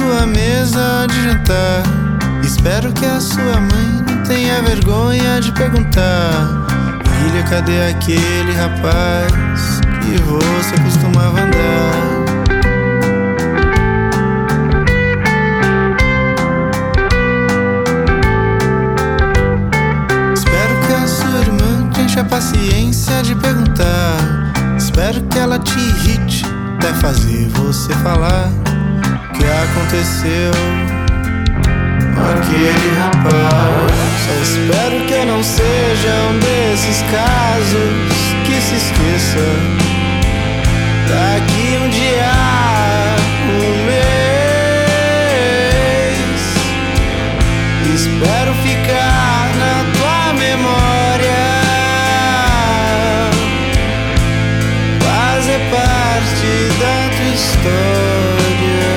sua mesa de jantar. Espero que a sua mãe não tenha vergonha de perguntar: filha, cadê aquele rapaz que você costumava andar? Espero que a sua irmã te enche a paciência de perguntar. Espero que ela te irrite até fazer você falar o que aconteceu com aquele rapaz. Só espero que eu não seja um desses casos que se esqueça daqui um dia, um mês. Espero ficar na tua memória, fazer parte da tua história.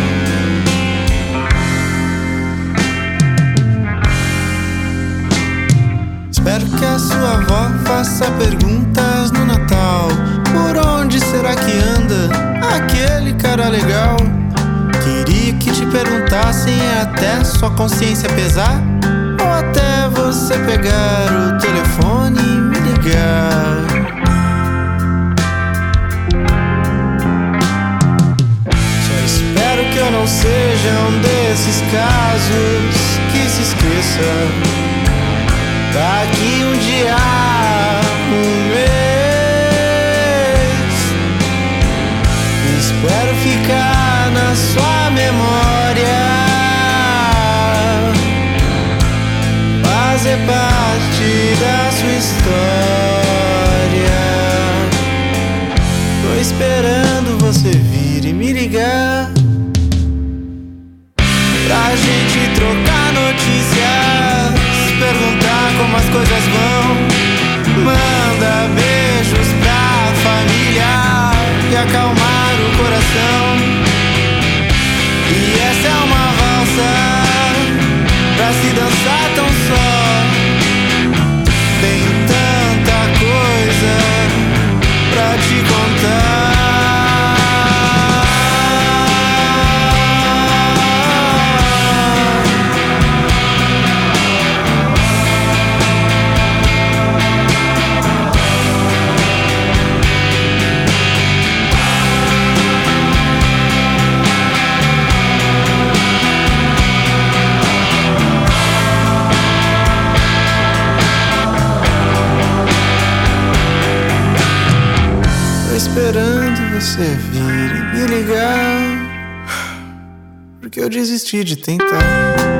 Espero que a sua avó faça perguntas no Natal: por onde será que anda aquele cara legal? Queria que te perguntassem até sua consciência pesar, ou até você pegar o telefone e me ligar. Só espero que eu não seja um desses casos que se esqueça daqui um dia, um mês. Espero ficar na sua memória, fazer parte da sua história. Tô esperando você vir e me ligar pra gente trocar notícias, perguntar como as coisas vão, manda beijos pra família e acalmar o coração. E essa é uma valsa pra se dançar tão só. Tem tanta coisa pra te contar. Esperando você vir e me ligar, porque eu desisti de tentar.